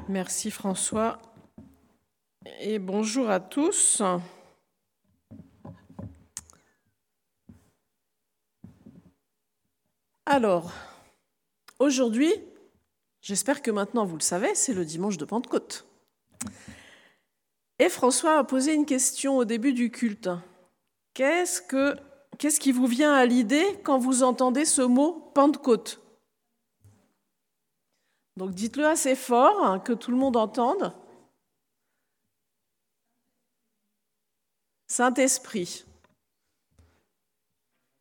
Merci François et bonjour à tous. Alors, aujourd'hui, j'espère que maintenant vous le savez, c'est le dimanche de Pentecôte. Et François a posé une question au début du culte. Qu'est-ce qui vous vient à l'idée quand vous entendez ce mot Pentecôte ? Donc dites-le assez fort, que tout le monde entende. Saint-Esprit. Pardon ?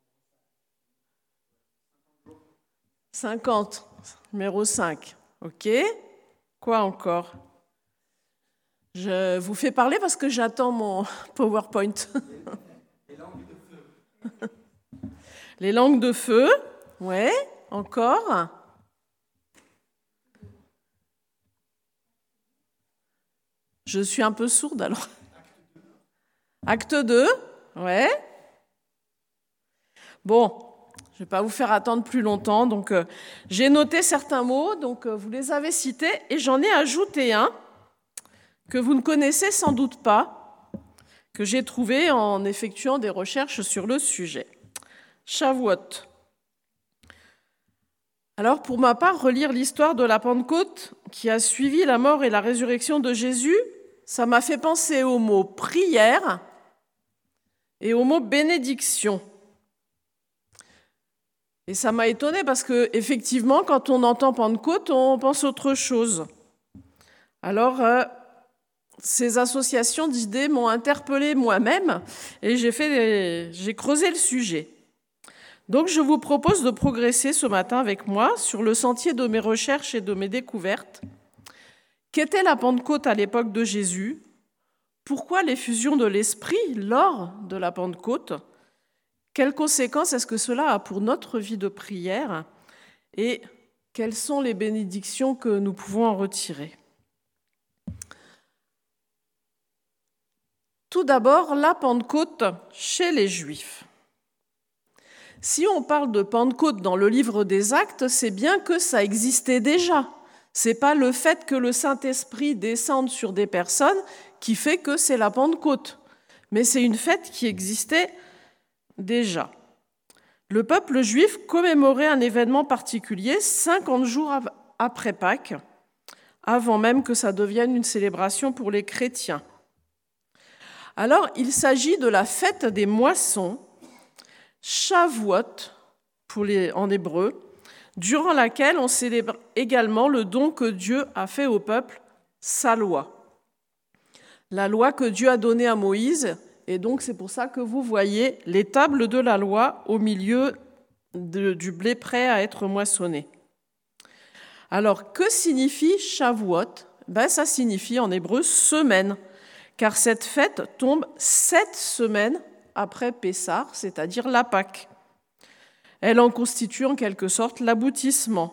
50, numéro 5. Ok. Quoi encore ? Je vous fais parler parce que j'attends mon PowerPoint. Les langues de feu. Les langues de feu, ouais. Encore ? Je suis un peu sourde alors. Acte 2, ouais. Bon, je ne vais pas vous faire attendre plus longtemps. Donc, j'ai noté certains mots, donc vous les avez cités, et j'en ai ajouté un que vous ne connaissez sans doute pas, que j'ai trouvé en effectuant des recherches sur le sujet. Shavuot. Alors, pour ma part, relire l'histoire de la Pentecôte qui a suivi la mort et la résurrection de Jésus, ça m'a fait penser au mot prière et au mot bénédiction. Et ça m'a étonnée parce que, effectivement, quand on entend Pentecôte, on pense autre chose. Alors, ces associations d'idées m'ont interpellée moi-même et j'ai creusé le sujet. Donc, je vous propose de progresser ce matin avec moi sur le sentier de mes recherches et de mes découvertes. Qu'était la Pentecôte à l'époque de Jésus ? Pourquoi l'effusion de l'Esprit lors de la Pentecôte ? Quelles conséquences est-ce que cela a pour notre vie de prière ? Et quelles sont les bénédictions que nous pouvons en retirer ? Tout d'abord, la Pentecôte chez les Juifs. Si on parle de Pentecôte dans le livre des Actes, c'est bien que ça existait déjà. Ce n'est pas le fait que le Saint-Esprit descende sur des personnes qui fait que c'est la Pentecôte. Mais c'est une fête qui existait déjà. Le peuple juif commémorait un événement particulier 50 jours après Pâques, avant même que ça devienne une célébration pour les chrétiens. Alors, il s'agit de la fête des moissons, Shavuot en hébreu, durant laquelle on célèbre également le don que Dieu a fait au peuple, sa loi. La loi que Dieu a donnée à Moïse, et donc c'est pour ça que vous voyez les tables de la loi au milieu du blé prêt à être moissonné. Alors, que signifie Shavuot ? Ça signifie en hébreu semaine, car cette fête tombe 7 semaines après Pessah, c'est-à-dire la Pâque. Elle en constitue en quelque sorte l'aboutissement.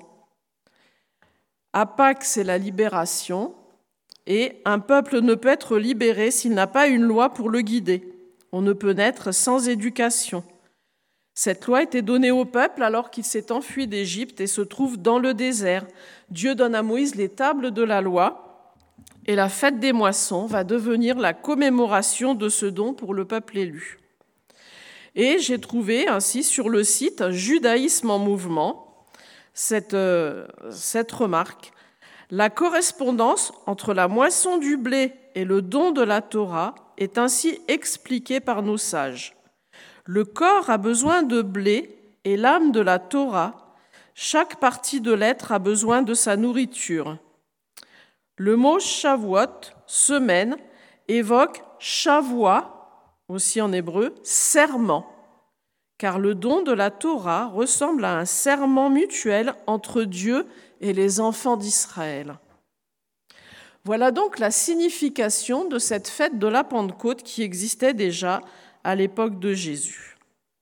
À Pâques, c'est la libération, et un peuple ne peut être libéré s'il n'a pas une loi pour le guider. On ne peut naître sans éducation. Cette loi était donnée au peuple alors qu'il s'est enfui d'Égypte et se trouve dans le désert. Dieu donne à Moïse les tables de la loi, et la fête des moissons va devenir la commémoration de ce don pour le peuple élu. Et j'ai trouvé ainsi sur le site Judaïsme en mouvement cette remarque. La correspondance entre la moisson du blé et le don de la Torah est ainsi expliquée par nos sages. Le corps a besoin de blé et l'âme de la Torah. Chaque partie de l'être a besoin de sa nourriture. Le mot Shavuot, semaine, évoque Shavua, aussi en hébreu, serment, car le don de la Torah ressemble à un serment mutuel entre Dieu et les enfants d'Israël. Voilà donc la signification de cette fête de la Pentecôte qui existait déjà à l'époque de Jésus.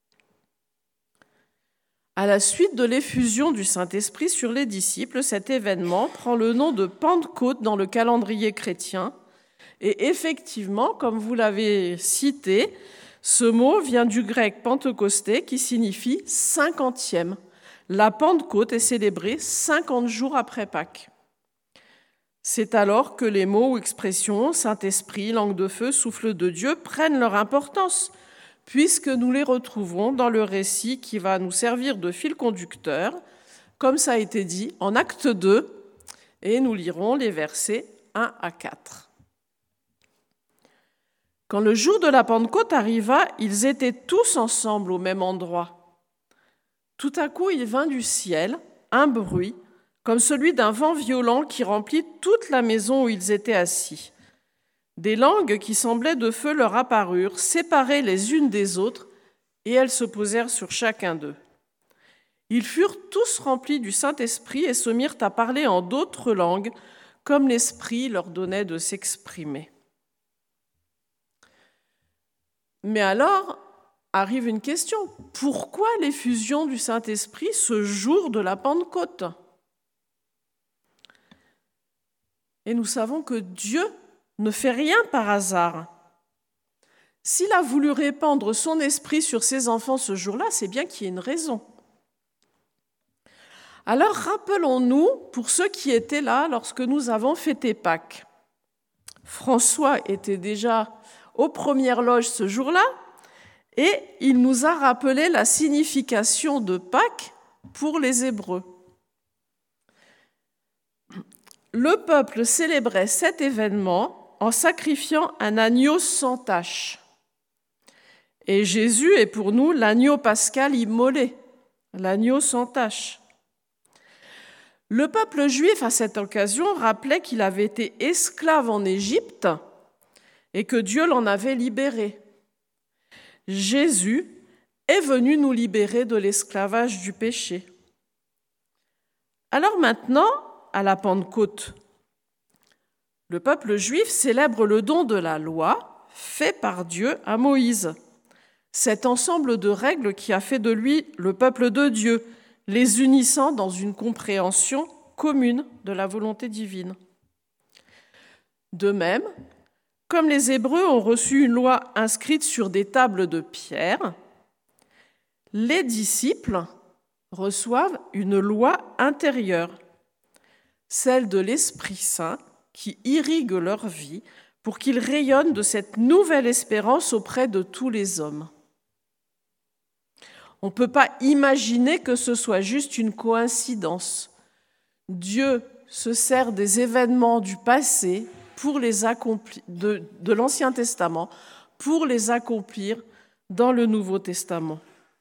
À la suite de l'effusion du Saint-Esprit sur les disciples, cet événement prend le nom de Pentecôte dans le calendrier chrétien. Et effectivement, comme vous l'avez cité, ce mot vient du grec pentecosté qui signifie 50e, la Pentecôte est célébrée 50 jours après Pâques. C'est alors que les mots ou expressions Saint-Esprit, langue de feu, souffle de Dieu prennent leur importance, puisque nous les retrouvons dans le récit qui va nous servir de fil conducteur, comme ça a été dit en Acte 2, et nous lirons les versets 1 à 4. Quand le jour de la Pentecôte arriva, ils étaient tous ensemble au même endroit. Tout à coup, il vint du ciel un bruit, comme celui d'un vent violent qui remplit toute la maison où ils étaient assis. Des langues qui semblaient de feu leur apparurent, séparées les unes des autres, et elles se posèrent sur chacun d'eux. Ils furent tous remplis du Saint-Esprit et se mirent à parler en d'autres langues, comme l'Esprit leur donnait de s'exprimer. Mais alors arrive une question. Pourquoi l'effusion du Saint-Esprit ce jour de la Pentecôte ? Et nous savons que Dieu ne fait rien par hasard. S'il a voulu répandre son esprit sur ses enfants ce jour-là, c'est bien qu'il y ait une raison. Alors rappelons-nous, pour ceux qui étaient là lorsque nous avons fêté Pâques, François était déjà aux premières loges ce jour-là et il nous a rappelé la signification de Pâques pour les Hébreux. Le peuple célébrait cet événement en sacrifiant un agneau sans tache. Et Jésus est pour nous l'agneau pascal immolé, l'agneau sans tache. Le peuple juif, à cette occasion, rappelait qu'il avait été esclave en Égypte et que Dieu l'en avait libéré. Jésus est venu nous libérer de l'esclavage du péché. Alors maintenant, à la Pentecôte, le peuple juif célèbre le don de la loi fait par Dieu à Moïse. Cet ensemble de règles qui a fait de lui le peuple de Dieu, les unissant dans une compréhension commune de la volonté divine. De même, comme les Hébreux ont reçu une loi inscrite sur des tables de pierre, les disciples reçoivent une loi intérieure, celle de l'Esprit Saint qui irrigue leur vie pour qu'ils rayonnent de cette nouvelle espérance auprès de tous les hommes. On ne peut pas imaginer que ce soit juste une coïncidence. Dieu se sert des événements du passé pour les accomplir, de l'Ancien Testament pour les accomplir dans le Nouveau Testament.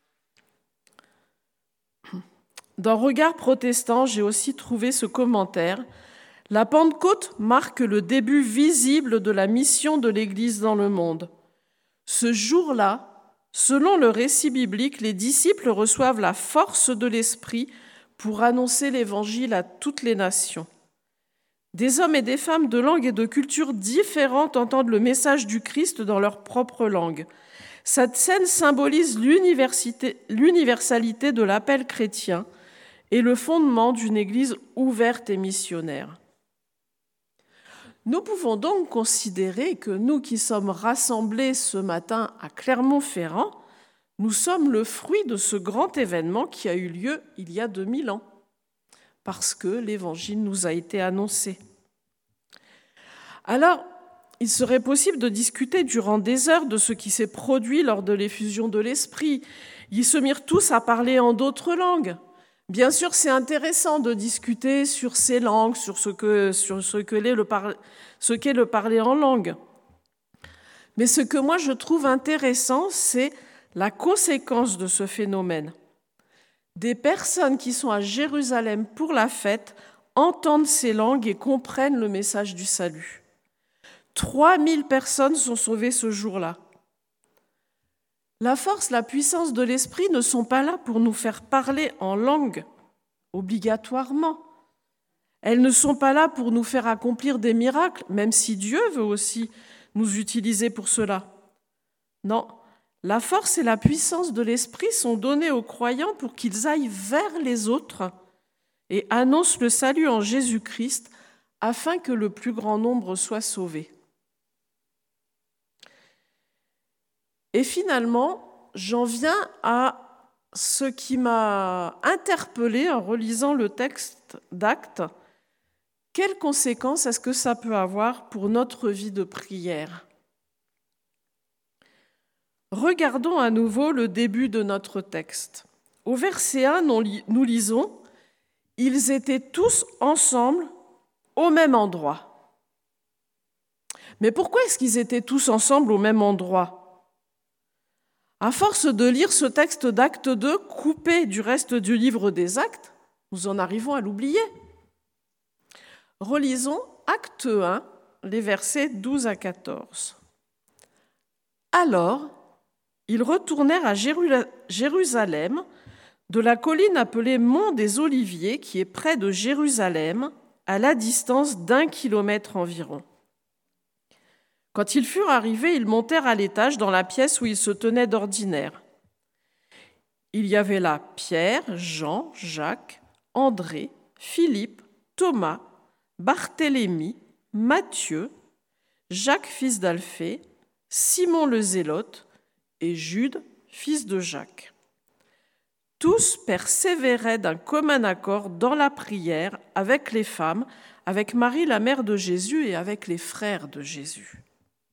Dans Regard protestant, j'ai aussi trouvé ce commentaire. La Pentecôte marque le début visible de la mission de l'Église dans le monde. Ce jour-là, selon le récit biblique, les disciples reçoivent la force de l'Esprit pour annoncer l'Évangile à toutes les nations. Des hommes et des femmes de langues et de cultures différentes entendent le message du Christ dans leur propre langue. Cette scène symbolise l'universalité de l'appel chrétien et le fondement d'une Église ouverte et missionnaire. Nous pouvons donc considérer que nous qui sommes rassemblés ce matin à Clermont-Ferrand, nous sommes le fruit de ce grand événement qui a eu lieu il y a 2000 ans, parce que l'Évangile nous a été annoncé. Alors, il serait possible de discuter durant des heures de ce qui s'est produit lors de l'effusion de l'Esprit. Ils se mirent tous à parler en d'autres langues. Bien sûr, c'est intéressant de discuter sur ces langues, sur ce qu'est le parler en langue. Mais ce que moi je trouve intéressant, c'est la conséquence de ce phénomène. Des personnes qui sont à Jérusalem pour la fête entendent ces langues et comprennent le message du salut. 3000 personnes sont sauvées ce jour-là. La force, la puissance de l'esprit ne sont pas là pour nous faire parler en langue, obligatoirement. Elles ne sont pas là pour nous faire accomplir des miracles, même si Dieu veut aussi nous utiliser pour cela. Non, la force et la puissance de l'esprit sont données aux croyants pour qu'ils aillent vers les autres et annoncent le salut en Jésus-Christ afin que le plus grand nombre soit sauvé. Et finalement, j'en viens à ce qui m'a interpellée en relisant le texte d'Actes, quelles conséquences est-ce que ça peut avoir pour notre vie de prière ? Regardons à nouveau le début de notre texte. Au verset 1, nous lisons « Ils étaient tous ensemble au même endroit ». Mais pourquoi est-ce qu'ils étaient tous ensemble au même endroit ? À force de lire ce texte d'Acte 2, coupé du reste du livre des Actes, nous en arrivons à l'oublier. Relisons Acte 1, les versets 12 à 14. Alors, ils retournèrent à Jérusalem, de la colline appelée Mont des Oliviers, qui est près de Jérusalem, à la distance d'1 kilomètre environ. Quand ils furent arrivés, ils montèrent à l'étage dans la pièce où ils se tenaient d'ordinaire. Il y avait là Pierre, Jean, Jacques, André, Philippe, Thomas, Barthélemy, Matthieu, Jacques fils d'Alphée, Simon le Zélote et Jude, fils de Jacques. Tous persévéraient d'un commun accord dans la prière avec les femmes, avec Marie la mère de Jésus et avec les frères de Jésus.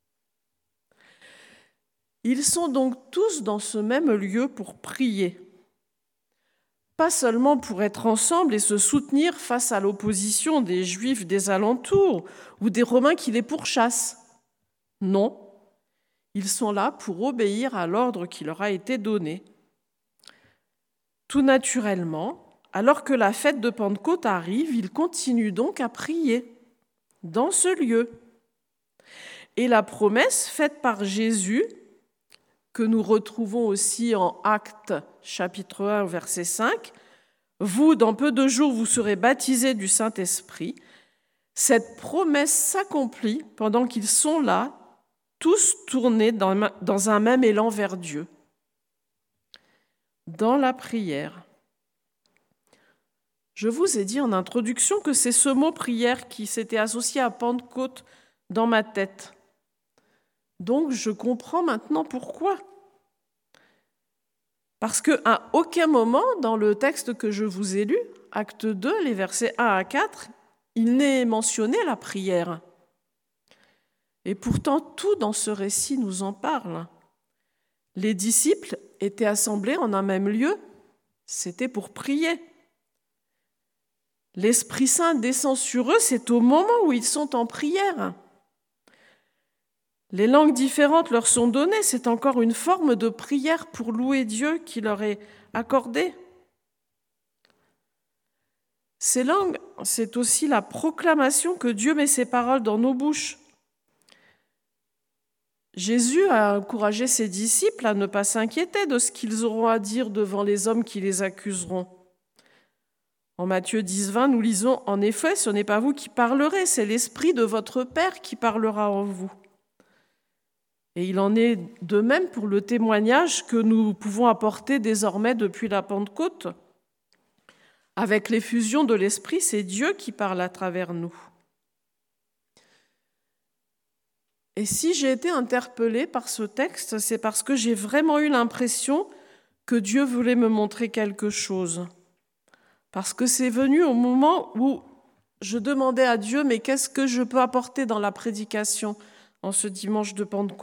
Ils sont donc tous dans ce même lieu pour prier. Pas seulement pour être ensemble et se soutenir face à l'opposition des Juifs des alentours ou des Romains qui les pourchassent. Non, ils sont là pour obéir à l'ordre qui leur a été donné. Tout naturellement, alors que la fête de Pentecôte arrive, ils continuent donc à prier dans ce lieu. Et la promesse faite par Jésus, que nous retrouvons aussi en Actes chapitre 1, verset 5, « Vous, dans peu de jours, vous serez baptisés du Saint-Esprit », cette promesse s'accomplit pendant qu'ils sont là, tous tournés dans un même élan vers Dieu. Dans la prière. Je vous ai dit en introduction que c'est ce mot prière qui s'était associé à Pentecôte dans ma tête. Donc je comprends maintenant pourquoi. Parce qu'à aucun moment dans le texte que je vous ai lu, Acte 2, les versets 1 à 4, il n'est mentionné la prière. Et pourtant, tout dans ce récit nous en parle. Les disciples étaient assemblés en un même lieu, c'était pour prier. L'Esprit Saint descend sur eux, c'est au moment où ils sont en prière. Les langues différentes leur sont données, c'est encore une forme de prière pour louer Dieu qui leur est accordée. Ces langues, c'est aussi la proclamation que Dieu met ses paroles dans nos bouches. Jésus a encouragé ses disciples à ne pas s'inquiéter de ce qu'ils auront à dire devant les hommes qui les accuseront. En Matthieu 10, 20, nous lisons « En effet, ce n'est pas vous qui parlerez, c'est l'Esprit de votre Père qui parlera en vous. » Et il en est de même pour le témoignage que nous pouvons apporter désormais depuis la Pentecôte. Avec l'effusion de l'Esprit, c'est Dieu qui parle à travers nous. Et si j'ai été interpellée par ce texte, c'est parce que j'ai vraiment eu l'impression que Dieu voulait me montrer quelque chose. Parce que c'est venu au moment où je demandais à Dieu, mais qu'est-ce que je peux apporter dans la prédication en ce dimanche de Pentecôte ?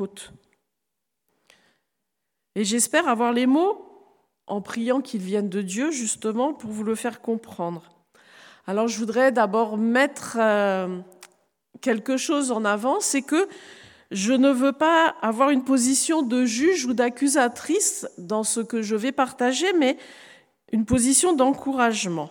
Et j'espère avoir les mots en priant qu'ils viennent de Dieu, justement, pour vous le faire comprendre. Alors je voudrais d'abord mettre quelque chose en avant, c'est que je ne veux pas avoir une position de juge ou d'accusatrice dans ce que je vais partager, mais une position d'encouragement.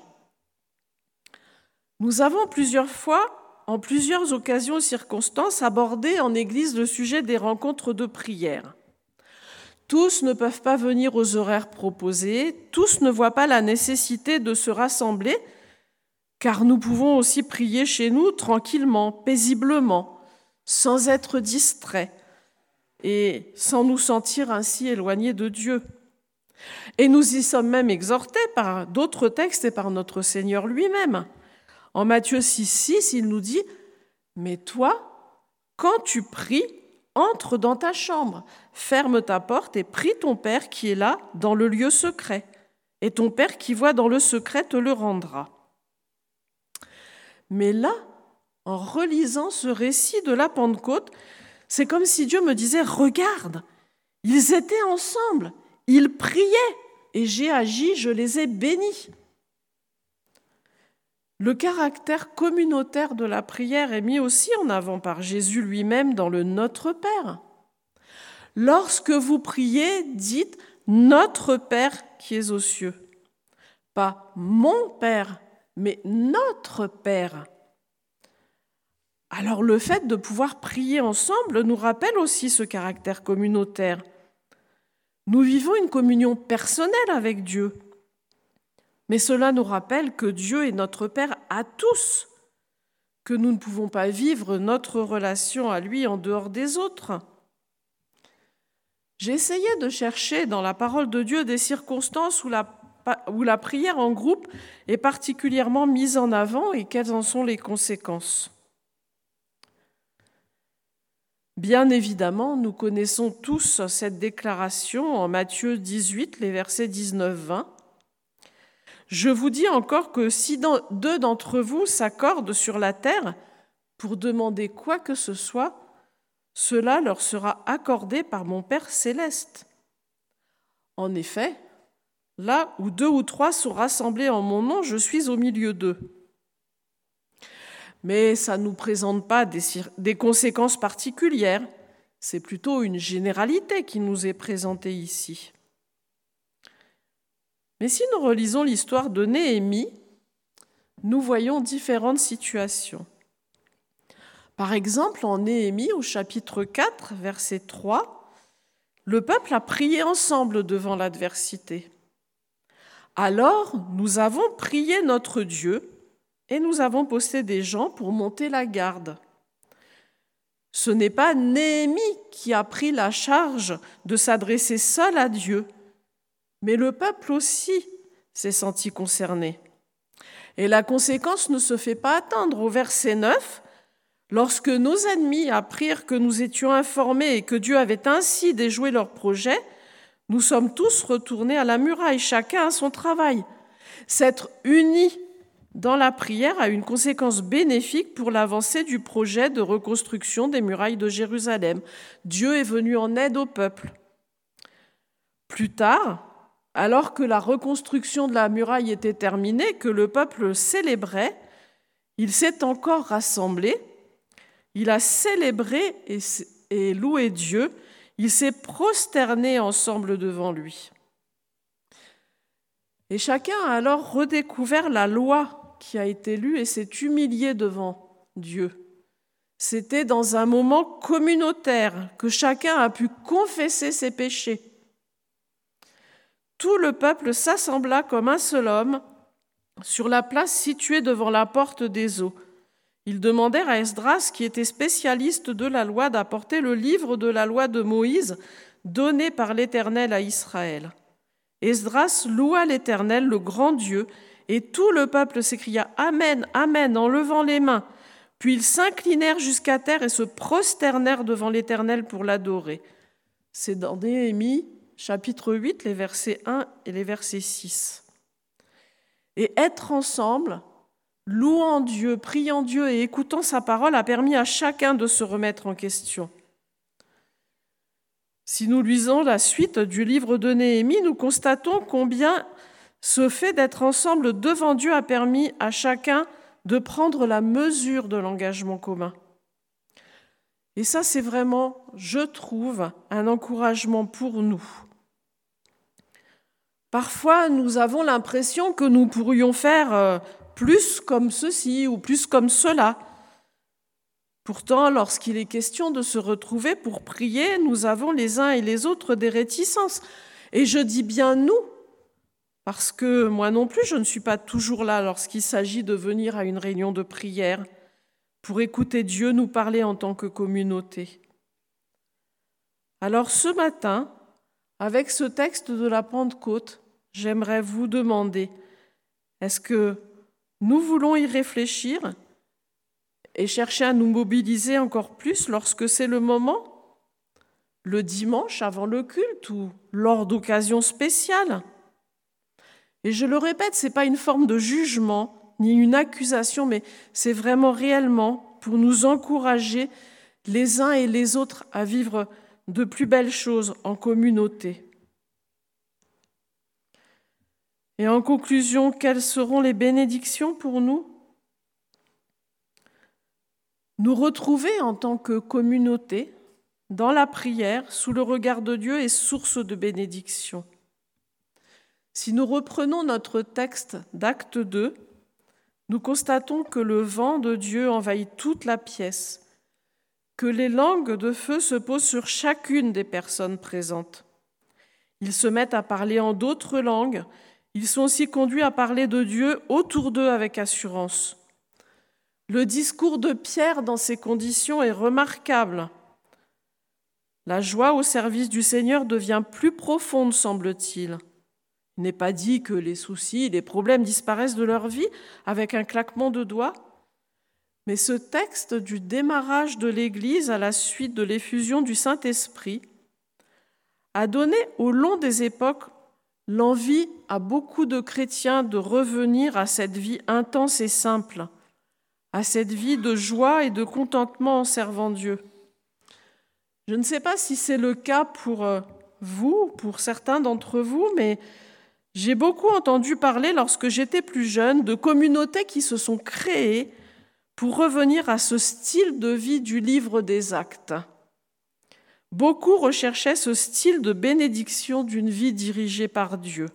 Nous avons plusieurs fois, en plusieurs occasions et circonstances, abordé en Église le sujet des rencontres de prière. Tous ne peuvent pas venir aux horaires proposés, tous ne voient pas la nécessité de se rassembler, car nous pouvons aussi prier chez nous tranquillement, paisiblement, sans être distraits et sans nous sentir ainsi éloignés de Dieu. Et nous y sommes même exhortés par d'autres textes et par notre Seigneur lui-même. En Matthieu 6, il nous dit « Mais toi, quand tu pries, entre dans ta chambre, ferme ta porte et prie ton Père qui est là dans le lieu secret. et ton Père qui voit dans le secret te le rendra. » Mais là, en relisant ce récit de la Pentecôte, c'est comme si Dieu me disait « Regarde, ils étaient ensemble, ils priaient, et j'ai agi, je les ai bénis. » Le caractère communautaire de la prière est mis aussi en avant par Jésus lui-même dans le Notre Père. Lorsque vous priez, dites « Notre Père qui es aux cieux ». Pas « mon Père », mais « notre Père ». Alors le fait de pouvoir prier ensemble nous rappelle aussi ce caractère communautaire. Nous vivons une communion personnelle avec Dieu. Mais cela nous rappelle que Dieu est notre Père à tous, que nous ne pouvons pas vivre notre relation à lui en dehors des autres. J'ai essayé de chercher dans la parole de Dieu des circonstances où la prière en groupe est particulièrement mise en avant et quelles en sont les conséquences. Bien évidemment, nous connaissons tous cette déclaration en Matthieu 18, les versets 19-20. « Je vous dis encore que si deux d'entre vous s'accordent sur la terre pour demander quoi que ce soit, cela leur sera accordé par mon Père céleste. En effet, là où 2 ou 3 sont rassemblés en mon nom, je suis au milieu d'eux. » Mais ça ne nous présente pas des conséquences particulières, c'est plutôt une généralité qui nous est présentée ici. Mais si nous relisons l'histoire de Néhémie, nous voyons différentes situations. Par exemple, en Néhémie, au chapitre 4, verset 3, le peuple a prié ensemble devant l'adversité. « Alors, nous avons prié notre Dieu, et nous avons posté des gens pour monter la garde. » Ce n'est pas Néhémie qui a pris la charge de s'adresser seul à Dieu, mais le peuple aussi s'est senti concerné. Et la conséquence ne se fait pas attendre. Au verset 9, lorsque nos ennemis apprirent que nous étions informés et que Dieu avait ainsi déjoué leur projet, nous sommes tous retournés à la muraille, chacun à son travail. S'être unis dans la prière a une conséquence bénéfique pour l'avancée du projet de reconstruction des murailles de Jérusalem. Dieu est venu en aide au peuple. Plus tard, alors que la reconstruction de la muraille était terminée, que le peuple célébrait, il s'est encore rassemblé, il a célébré et loué Dieu, il s'est prosterné ensemble devant lui. Et chacun a alors redécouvert la loi qui a été lue et s'est humilié devant Dieu. C'était dans un moment communautaire que chacun a pu confesser ses péchés. Tout le peuple s'assembla comme un seul homme sur la place située devant la porte des eaux. Ils demandèrent à Esdras, qui était spécialiste de la loi, d'apporter le livre de la loi de Moïse donné par l'Éternel à Israël. Esdras loua l'Éternel, le grand Dieu, et tout le peuple s'écria « Amen, Amen » en levant les mains. Puis ils s'inclinèrent jusqu'à terre et se prosternèrent devant l'Éternel pour l'adorer. C'est dans Néhémie, chapitre 8, les versets 1 et les versets 6. Et être ensemble, louant Dieu, priant Dieu et écoutant sa parole a permis à chacun de se remettre en question. Si nous lisons la suite du livre de Néhémie, nous constatons combien ce fait d'être ensemble devant Dieu a permis à chacun de prendre la mesure de l'engagement commun. Et ça, c'est vraiment, je trouve, un encouragement pour nous. Parfois, nous avons l'impression que nous pourrions faire plus comme ceci ou plus comme cela. Pourtant, lorsqu'il est question de se retrouver pour prier, nous avons les uns et les autres des réticences. Et je dis bien nous, parce que moi non plus, je ne suis pas toujours là lorsqu'il s'agit de venir à une réunion de prière pour écouter Dieu nous parler en tant que communauté. Alors ce matin, avec ce texte de la Pentecôte, j'aimerais vous demander, est-ce que nous voulons y réfléchir et chercher à nous mobiliser encore plus lorsque c'est le moment, le dimanche avant le culte ou lors d'occasions spéciales? Et je le répète, ce n'est pas une forme de jugement, ni une accusation, mais c'est vraiment réellement pour nous encourager les uns et les autres à vivre de plus belles choses en communauté. Et en conclusion, quelles seront les bénédictions pour nous ? Nous retrouver en tant que communauté, dans la prière, sous le regard de Dieu est source de bénédiction. Si nous reprenons notre texte d'Acte 2, nous constatons que le vent de Dieu envahit toute la pièce, que les langues de feu se posent sur chacune des personnes présentes. Ils se mettent à parler en d'autres langues, ils sont aussi conduits à parler de Dieu autour d'eux avec assurance. Le discours de Pierre dans ces conditions est remarquable. La joie au service du Seigneur devient plus profonde, semble-t-il. Il n'est pas dit que les soucis, les problèmes disparaissent de leur vie avec un claquement de doigts, mais ce texte du démarrage de l'Église à la suite de l'effusion du Saint-Esprit a donné au long des époques l'envie à beaucoup de chrétiens de revenir à cette vie intense et simple, à cette vie de joie et de contentement en servant Dieu. Je ne sais pas si c'est le cas pour vous, pour certains d'entre vous, mais j'ai beaucoup entendu parler lorsque j'étais plus jeune de communautés qui se sont créées pour revenir à ce style de vie du livre des Actes. Beaucoup recherchaient ce style de bénédiction d'une vie dirigée par Dieu.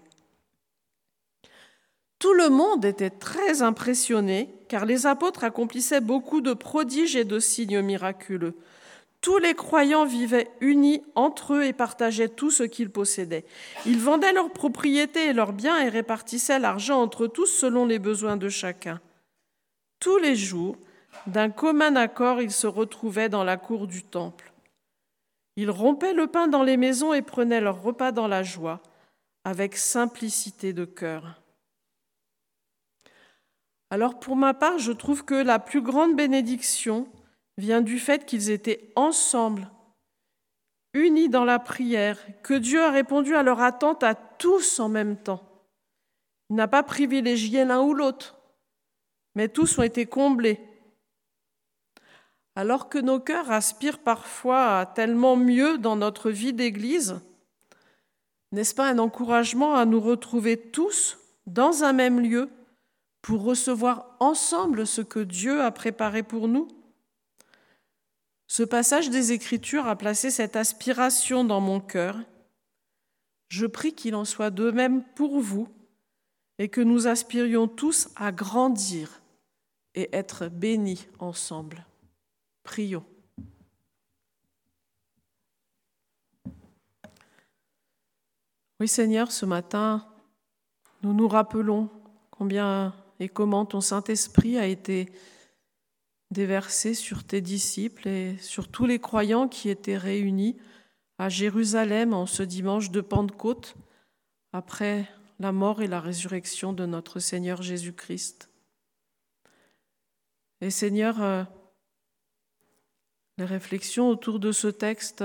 Tout le monde était très impressionné car les apôtres accomplissaient beaucoup de prodiges et de signes miraculeux. Tous les croyants vivaient unis entre eux et partageaient tout ce qu'ils possédaient. Ils vendaient leurs propriétés et leurs biens et répartissaient l'argent entre tous selon les besoins de chacun. Tous les jours, d'un commun accord, ils se retrouvaient dans la cour du temple. Ils rompaient le pain dans les maisons et prenaient leur repas dans la joie, avec simplicité de cœur. Alors pour ma part, je trouve que la plus grande bénédiction vient du fait qu'ils étaient ensemble, unis dans la prière, que Dieu a répondu à leur attente à tous en même temps. Il n'a pas privilégié l'un ou l'autre, mais tous ont été comblés. Alors que nos cœurs aspirent parfois à tellement mieux dans notre vie d'Église, n'est-ce pas un encouragement à nous retrouver tous dans un même lieu pour recevoir ensemble ce que Dieu a préparé pour nous ? Ce passage des Écritures a placé cette aspiration dans mon cœur. Je prie qu'il en soit de même pour vous et que nous aspirions tous à grandir et être bénis ensemble. Prions. Oui Seigneur, ce matin, nous nous rappelons combien et comment ton Saint-Esprit a été déversé sur tes disciples et sur tous les croyants qui étaient réunis à Jérusalem en ce dimanche de Pentecôte, après la mort et la résurrection de notre Seigneur Jésus-Christ. Et Seigneur, les réflexions autour de ce texte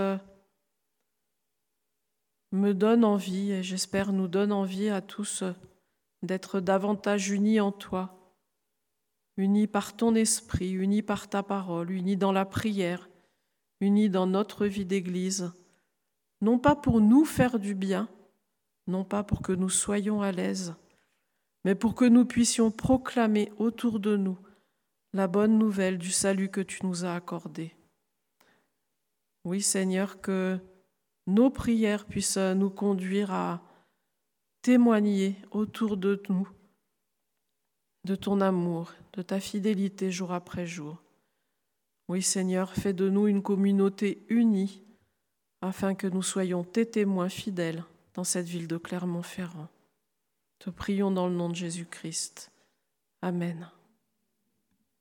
me donnent envie, et j'espère nous donnent envie à tous d'être davantage unis en toi, unis par ton esprit, unis par ta parole, unis dans la prière, unis dans notre vie d'Église, non pas pour nous faire du bien, non pas pour que nous soyons à l'aise, mais pour que nous puissions proclamer autour de nous la bonne nouvelle du salut que tu nous as accordé. Oui, Seigneur, que nos prières puissent nous conduire à témoigner autour de nous de ton amour, de ta fidélité jour après jour. Oui, Seigneur, fais de nous une communauté unie afin que nous soyons tes témoins fidèles dans cette ville de Clermont-Ferrand. Te prions dans le nom de Jésus-Christ. Amen.